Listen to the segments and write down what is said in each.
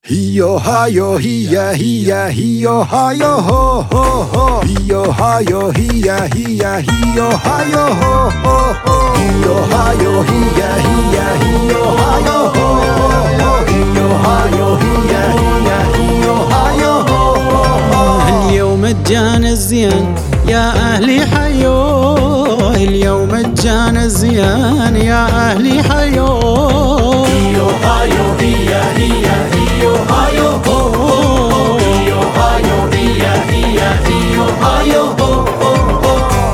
Hiyo hayo hiya hiya hiyo hayo ho ho ho. Hiyo hayo hiya hiya hiyo hayo ho ho ho. Hiyo hayo hiya hiya hiyo hayo ho ho ho. Hiyo hayo hiya hiya hiyo hayo ho ho ho. اليوم جانا الزين يا أهلي حيو، اليوم جانا الزين يا أهلي حيو. Hiyo hayo hiya hiya hiyo hayo ho ho. Hiyo hayo hiya hiya hiyo hayo ho ho ho.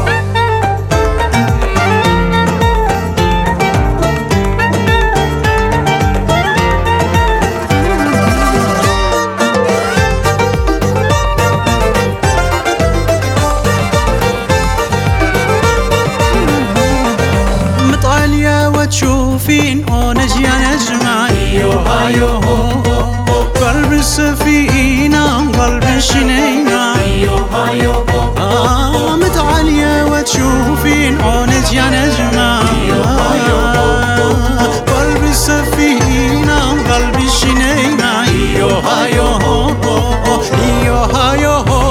مطالية وتشوفين أونج يا نجمة. Hiyo hayo ho ho ho. قلب السفينة قلب الشنينة. Hiyo hayo ho ho. متعالية وتشوفين أونج يا نجمة. قلب السفينة قلب الشنينة. هيو هايو هو هو هيو هايو هو.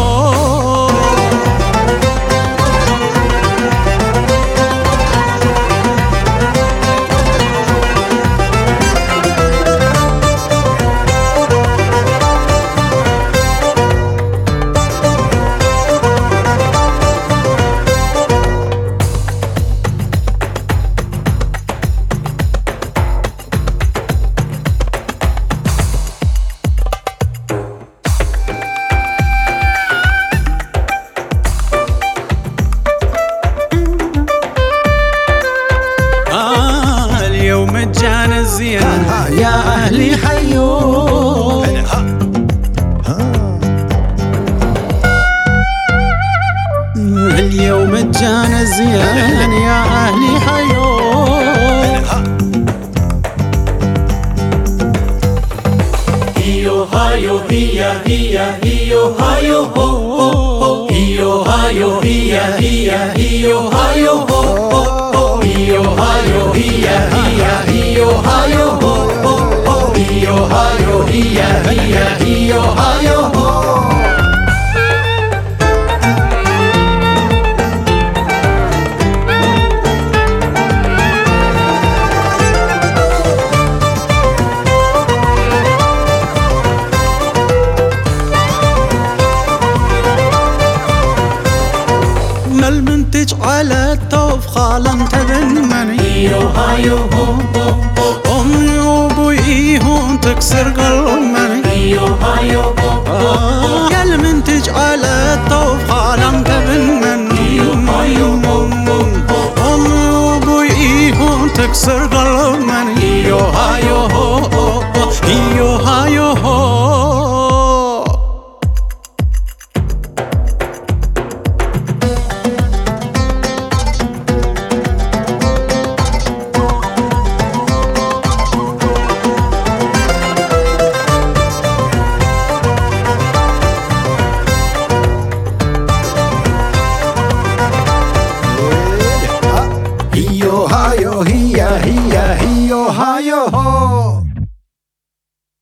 اليوم جانا الزين يا أهلي حيو. اليوم جانا الزين يا أهلي حيو. Hiyo hayo hiya hiya hiyo hayo ho ho ho. Hiyo hayo hiya hiya hiyo hayo ho ho ho. Hiyo hayo hiya hiya hiyo hayo ho ho ho. Hiyo hayo hiya hiya hiyo hayo ho. ما المنتج على الطوف خال انت بالمني. Hiyo hayo ho ho ho. أمي وأبويهم تكسر قلب مني. Hiyo hayo ho ho. يا المنتج على الطوف خال انت بالمني. أمي وأبويهم تكسر قلب مني. هيو هايو